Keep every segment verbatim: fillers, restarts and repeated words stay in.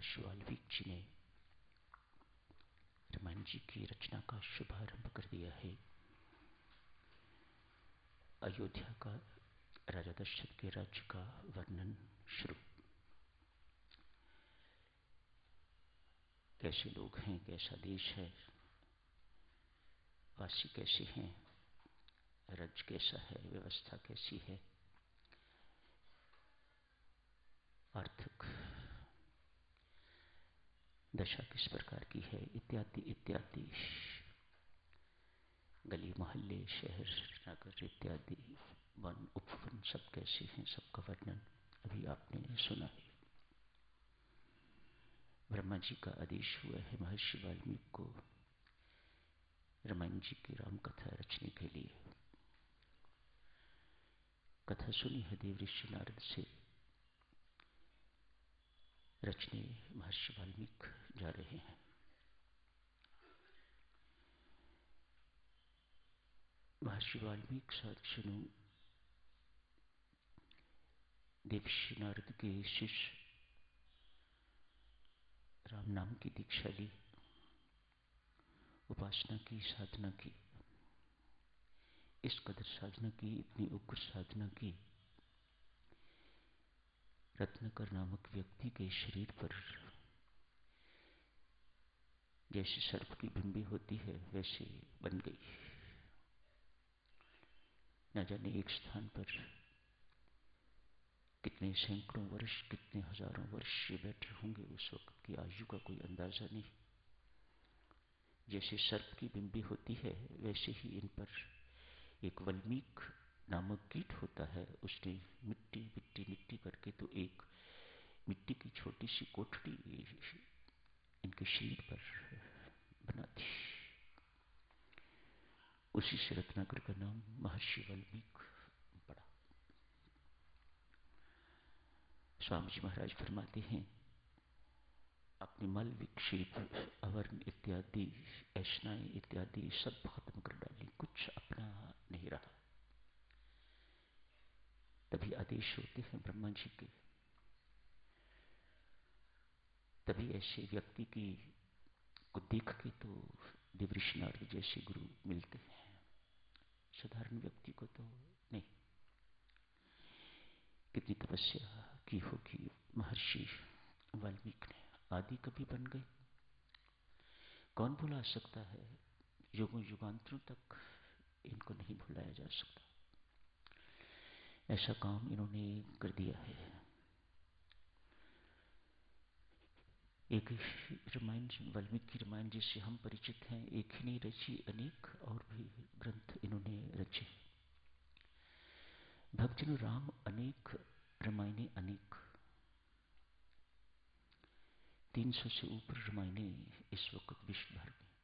महर्षि वाल्मीकि जी ने रामायण जी की रचना का शुभारंभ कर दिया है। अयोध्या का राजा दशरथ के राज्य का वर्णन शुरू। कैसे लोग हैं, कैसा देश है, वासी कैसे हैं, राज्य कैसा है, व्यवस्था कैसी है, आर्थिक दशा किस प्रकार की है, इत्यादि इत्यादि। गली मोहल्ले, शहर, नगर इत्यादि, वन उपवन सब कैसे हैं, सबका वर्णन अभी आपने सुना है। ब्रह्मा जी का आदेश हुआ है महर्षि वाल्मीकि को रामायण जी की राम कथा रचने के लिए। कथा सुनी है देव ऋषि नारद से, रचने महर्षि वाल्मीकि जा रहे हैं। महर्षि वाल्मीकि सज्जनों देवर्षि नारद के शिष्य राम नाम की दीक्षा ली, उपासना की, साधना की। इस कदर साधना की, इतनी उग्र साधना की, रत्नाकर नामक व्यक्ति के शरीर पर जैसे सर्प की बिंबी होती है वैसे बन गई। न जाने एक स्थान पर कितने सैकड़ों वर्ष, कितने हजारों वर्ष ये बैठे होंगे, उस वक्त की आयु का कोई अंदाजा नहीं। जैसे सर्प की बिंबी होती है वैसे ही इन पर एक वल्मीक नामक कीट होता है। उसने मिट्टी मिट्टी मिट्टी करके तो एक मिट्टी की छोटी सी कोठड़ी इनके शरीर पर बना दी। उसी से रत्नाकर का नाम महर्षि वाल्मीकि पड़ा। स्वामी जी महाराज फरमाते हैं, अपने मल विक्षेप, अवर्ण इत्यादि, ऐशनाएं इत्यादि सब खत्म कर डाली, कुछ अपना नहीं रहा। तभी आदेश होते हैं ब्रह्मा जी के। तभी ऐसे व्यक्ति की को देख के तो देवर्षि नारद जैसे गुरु मिलते हैं, साधारण व्यक्ति को तो नहीं। कितनी तपस्या की होगी महर्षि वाल्मीकि ने, आदि कभी बन गए। कौन भुला सकता है, युगों युगांतरों तक इनको नहीं भुलाया जा सकता। ऐसा काम इन्होंने कर दिया है। एक रामायण, वाल्मीकि रामायण जिससे हम परिचित हैं, एक ही नहीं रची, अनेक और भी ग्रंथ इन्होंने रचे। भक्तजनों, राम अनेक, रामायणे अनेक। तीन सौ से ऊपर रामायणे इस वक्त विश्व भर में।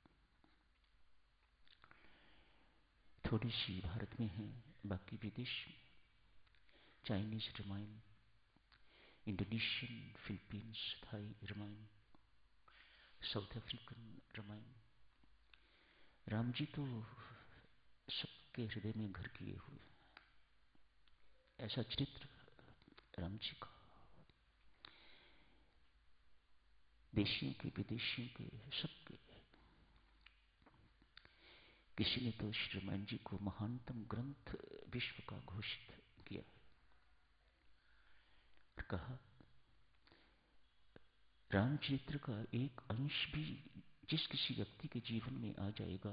थोड़ी सी भारत में है, बाकी विदेश में। Chinese Ramayana, Indonesian, Philippines, Thai Ramayana, South African Ramayana. Ram ji तो सबके हृदय में घर किए हुए। ऐसा चरित्र राम जी का, देशियों के, विदेशियों के, सबके। किसी ने तो श्री रामायण जी को महानतम ग्रंथ विश्व का घोषित किया है। कहा, रामचरित्र का एक अंश भी जिस किसी व्यक्ति के जीवन में आ जाएगा,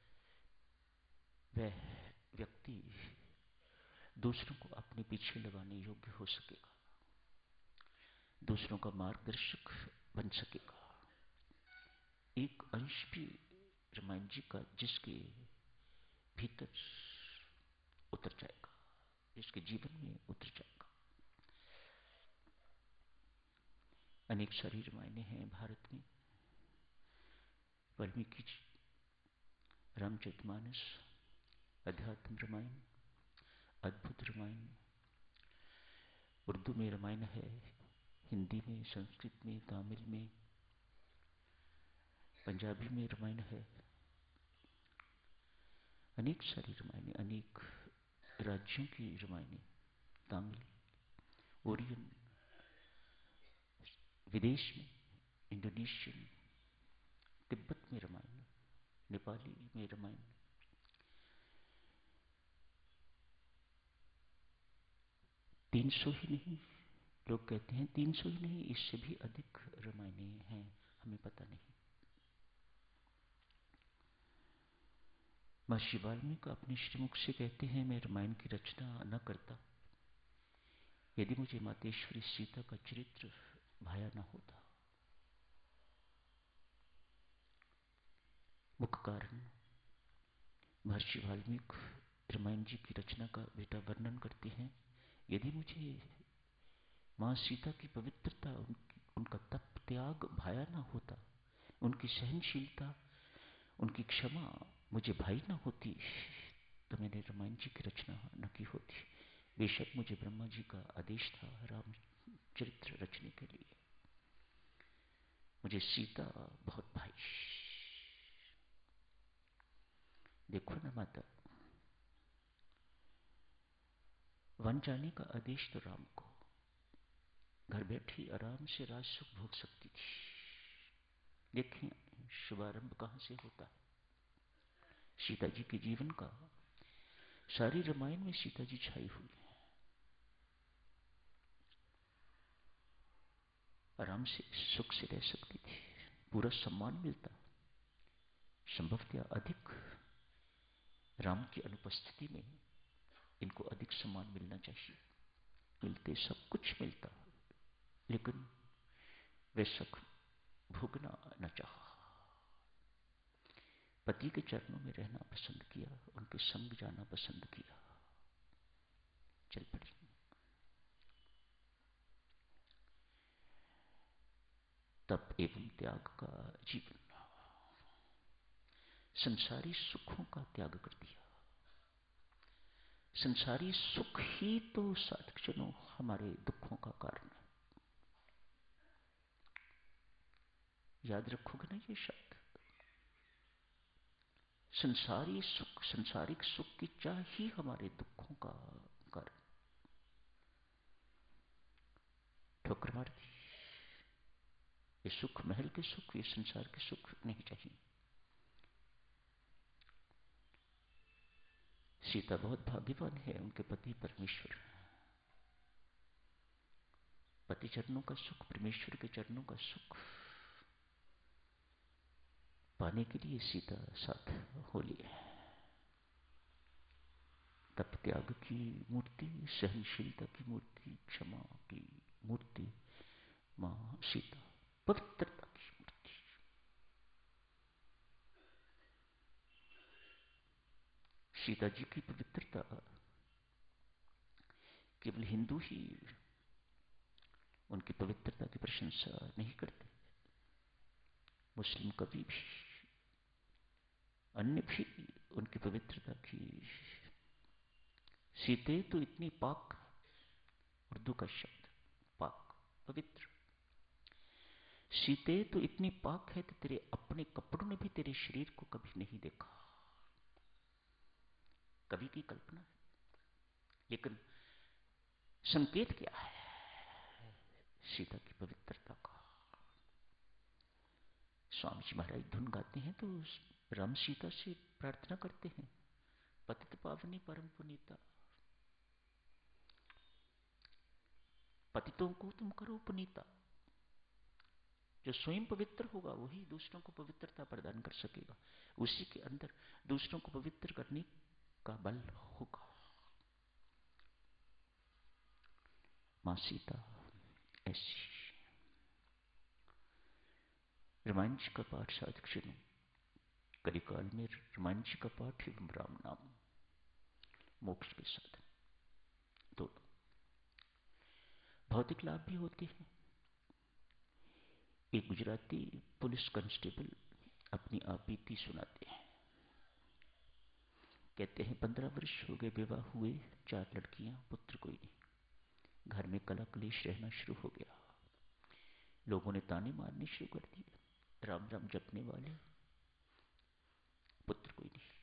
वह व्यक्ति दूसरों को अपने पीछे लगाने योग्य हो सकेगा, दूसरों का मार्गदर्शक बन सकेगा। एक अंश भी रामायण जी का जिसके भीतर उतर जाएगा, जिसके जीवन में उतर जाएगा। अनेक सारी रामायणें हैं भारत में। वाल्मीकि जी, रामचरितमानस, अध्यात्म रामायण, अद्भुत रामायण। उर्दू में रामायण है, हिंदी में, संस्कृत में, तमिल में, पंजाबी में रामायण है। अनेक सारी रामायणें, अनेक राज्यों की रामायणें, तमिल, ओरियन, विदेश में इंडोनेशियन, तिब्बत में रामायण, नेपाली में रामायण, तीन सौ ही नहीं, लोग कहते हैं तीन सौ ही नहीं, इससे भी अधिक रामायणें हैं, हमें पता नहीं। महर्षि वाल्मीकि अपने श्रीमुख से कहते हैं, मैं रामायण की रचना न करता यदि मुझे मातेश्वरी सीता का चरित्र भाया न होता। मुख्य कारण महर्षि वाल्मीकि रामायण जी की रचना का बेटा वर्णन करते हैं, यदि मुझे मां सीता की पवित्रता, उनकी, उनका तप त्याग भाया न होता, उनकी सहनशीलता, उनकी क्षमा मुझे भाई न होती, तो मैंने रामायण जी की रचना न की होती। बेशक मुझे ब्रह्मा जी का आदेश था राम चरित्र रचने के लिए, मुझे सीता बहुत भाई। देखो ना माता, वन जाने का आदेश तो राम को, घर बैठी आराम से राज सुख भोग सकती थी। देखें शुभारंभ कहां से होता है सीता जी के जीवन का। सारी रामायण में सीता जी छाई हुई है, आराम से सुख से रह सकती थी, पूरा सम्मान मिलता, संभवतः अधिक राम की अनुपस्थिति में इनको अधिक सम्मान मिलना चाहिए, मिलते सब कुछ मिलता, लेकिन वे सुख भोगना न चाहा। पति के चरणों में रहना पसंद किया, उनके संग जाना पसंद किया, चल पड़ी। तप एवं त्याग का जीवन, संसारी सुखों का त्याग कर दिया। संसारी सुख ही तो साधक जनों हमारे दुखों का कारण है। याद रखोगे ना ये शब्द, संसारी सुख, संसारिक सुख की चाह ही हमारे दुखों का कारण। ठोकर मार दी, ये सुख महल के सुख, ये संसार के सुख नहीं चाहिए। सीता बहुत भाग्यवान है, उनके पति परमेश्वर, पति चरणों का सुख, परमेश्वर के चरणों का सुख पाने के लिए सीता साथ होली है। तप त्याग की मूर्ति, सहनशीलता की मूर्ति, क्षमा की मूर्ति मां सीता, पवित्रता की मूर्ति। सीता जी की पवित्रता केवल हिंदू ही उनकी पवित्रता की प्रशंसा नहीं करते, मुस्लिम कवि भी, अन्य भी उनकी पवित्रता की। सीते तो इतनी पाक, उर्दू का शब्द पाक, पवित्र, सीते तो इतनी पाक है कि तेरे अपने कपड़ों ने भी तेरे शरीर को कभी नहीं देखा। कवि की कल्पना है, लेकिन संकेत क्या है सीता की पवित्रता का। स्वामी जी महाराज धुन गाते हैं तो राम सीता से प्रार्थना करते हैं, पतित पावनी परम पुनीता, पतितों को तुम करो पुनीता। जो स्वयं पवित्र होगा वही दूसरों को पवित्रता प्रदान कर सकेगा, उसी के अंदर दूसरों को पवित्र करने का बल होगा। मां सीता ऐसी। रामायण जी का पाठ साधक जनों, कलिकाल में रामायण जी का पाठ एवं राम नाम मोक्ष के साधन दोनों। भौतिक लाभ भी होते हैं। एक गुजराती पुलिस कांस्टेबल अपनी आप बीती सुनाते हैं। कहते हैं पंद्रह वर्ष हो गए विवाह हुए, चार लड़कियां, पुत्र कोई नहीं। घर में कला क्लेश रहना शुरू हो गया, लोगों ने ताने मारने शुरू कर दिए, राम राम जपने वाले, पुत्र कोई नहीं।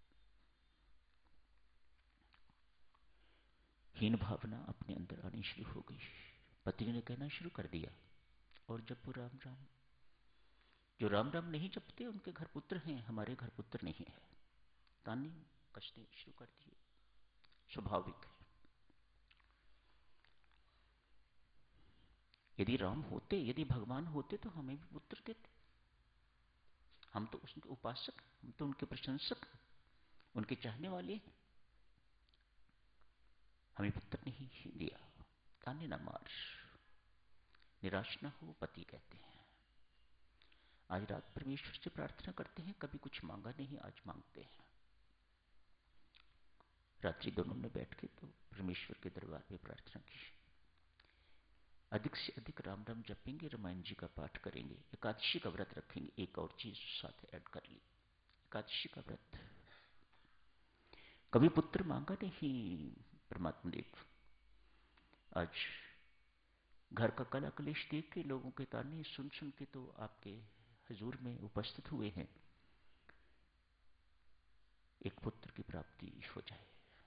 हीन भावना अपने अंदर आनी शुरू हो गई। पति ने कहना शुरू कर दिया, और जब वो राम राम जो राम राम नहीं जपते उनके घर पुत्र हैं, हमारे घर पुत्र नहीं है। तानी कसने शुरू कर दिए। स्वाभाविक है। यदि राम होते, यदि भगवान होते तो हमें भी पुत्र देते। हम तो उसके उपासक, हम तो उनके प्रशंसक, उनके चाहने वाले हैं। हमें पुत्र नहीं दिया। ताने न मार, निराश न हो, पति कहते हैं। आज रात परमेश्वर से प्रार्थना करते हैं, कभी कुछ मांगा नहीं, आज मांगते हैं। रात्रि दोनों ने बैठ के तो परमेश्वर के दरबार में प्रार्थना की। अधिक से अधिक राम राम जपेंगे, रामायण जी का पाठ करेंगे, एकादशी का व्रत रखेंगे। एक और चीज साथ ऐड कर ली, एकादशी का व्रत। कभी पुत्र मांगा नहीं परमात्मा देव। आज घर का कला कलेश देख के, लोगों के ताने सुन सुन के तो आपके हुजूर में उपस्थित हुए हैं। एक पुत्र की प्राप्ति हो जाए,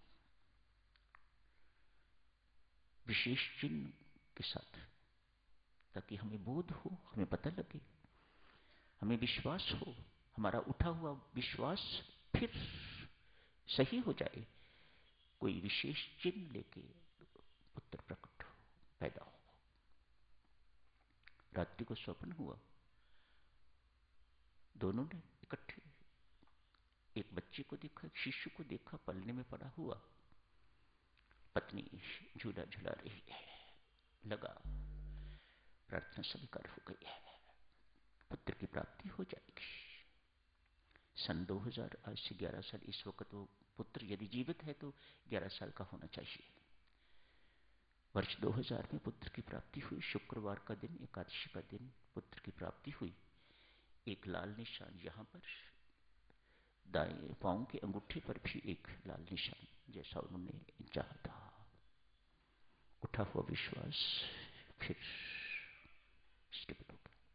विशेष चिन्ह के साथ, ताकि हमें बोध हो, हमें पता लगे, हमें विश्वास हो, हमारा उठा हुआ विश्वास फिर सही हो जाए। कोई विशेष चिन्ह लेके पुत्र प्रकट हो, पैदा हो। रात्रि को स्वप्न हुआ, दोनों ने इकट्ठे एक बच्चे को देखा, एक शिशु को देखा, पलने में पड़ा हुआ। पत्नी झूला झुला रही है। लगा प्रार्थना स्वीकार हो गई है, पुत्र की प्राप्ति हो जाएगी। सन दो हज़ार, आज से ग्यारह साल इस वक्त वो पुत्र यदि जीवित है तो ग्यारह साल का होना चाहिए। वर्ष दो हज़ार में पुत्र की प्राप्ति हुई। शुक्रवार का दिन, एकादशी का दिन पुत्र की प्राप्ति हुई। एक लाल निशान यहां पर, दाएं पांव के अंगूठे पर भी एक लाल निशान, जैसा उन्होंने चाहा था। उठा हुआ विश्वास फिर स्टेबल हो गया।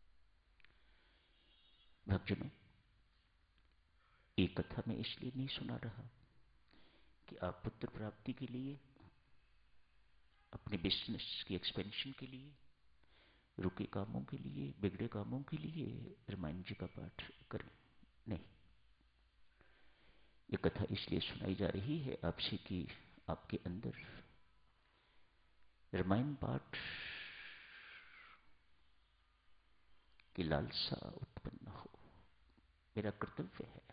भक्तजनों, एक कथा मैं इसलिए नहीं सुना रहा कि आप पुत्र प्राप्ति के लिए, अपने बिजनेस की एक्सपेंशन के लिए, रुके कामों के लिए, बिगड़े कामों के लिए रामायण जी का पाठ करें। नहीं, ये कथा इसलिए सुनाई जा रही है आपसे कि आपके अंदर रामायण पाठ की लालसा उत्पन्न हो। मेरा कर्तव्य है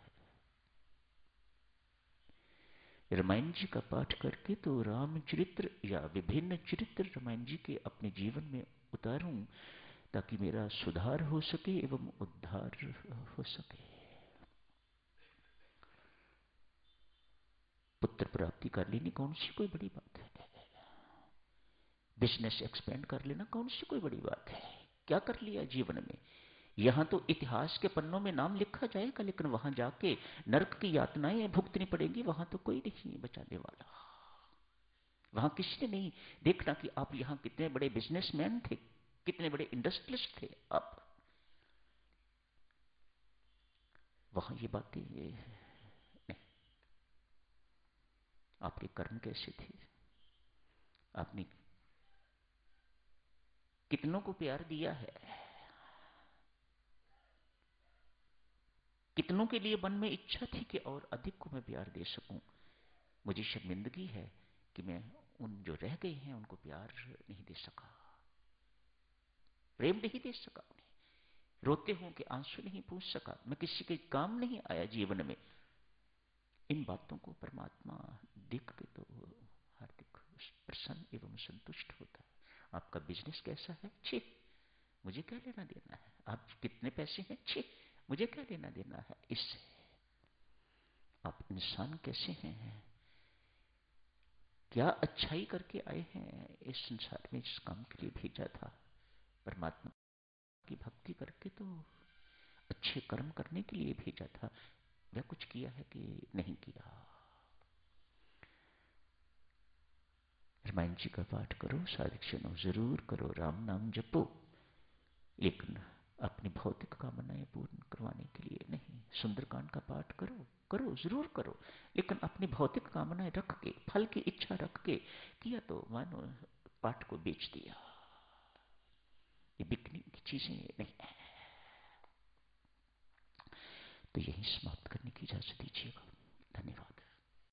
रामायण जी का पाठ करके तो रामचरित्र या विभिन्न चरित्र रामायण जी के अपने जीवन में उतारूं, ताकि मेरा सुधार हो सके एवं उद्धार हो सके। पुत्र प्राप्ति कर लेनी कौन सी कोई बड़ी बात है? बिजनेस एक्सपेंड कर लेना कौन सी कोई बड़ी बात है? क्या कर लिया जीवन में? यहां तो इतिहास के पन्नों में नाम लिखा जाएगा, लेकिन वहां जाके नरक की यातनाएं भुगतनी पड़ेंगी। वहां तो कोई नहीं बचाने वाला। वहां किसी ने नहीं देखना कि आप यहां कितने बड़े बिजनेसमैन थे, कितने बड़े इंडस्ट्रियलिस्ट थे आप। वहां ये बातें नहीं। आपके कर्म कैसे थे, आपने कितनों को प्यार दिया है, कितनों के लिए मन में इच्छा थी कि और अधिक को मैं प्यार दे सकूं। मुझे शर्मिंदगी है कि मैं उन जो रह गए हैं उनको प्यार नहीं दे सका, प्रेम नहीं दे सका, उन्हें रोते हुए के आंसू नहीं पूछ सका, मैं किसी के काम नहीं आया जीवन में। इन बातों को परमात्मा देख के तो हार्दिक प्रसन्न एवं संतुष्ट होता है। आपका बिजनेस कैसा है, छी, मुझे क्या लेना देना है। आप कितने पैसे हैं, छी, मुझे क्या लेना देना है इससे। आप इंसान कैसे हैं, क्या अच्छाई करके आए हैं इस संसार में, जिस काम के लिए भेजा था। परमात्मा की भक्ति करके तो अच्छे कर्म करने के लिए भेजा था। वह कुछ किया है कि नहीं किया। रामायण जी का पाठ करो, साधक जनों जरूर करो, राम नाम जपो, लेकिन अपनी भौतिक कामनाएं पूर्ण करवाने के लिए नहीं। सुंदरकांड का पाठ करो, करो जरूर करो, लेकिन अपनी भौतिक कामनाएं रख के, फल की इच्छा रख के किया तो मानो पाठ को बेच दिया। ये बिकने की चीजें नहीं है। तो यहीं समाप्त करने की इजाजत।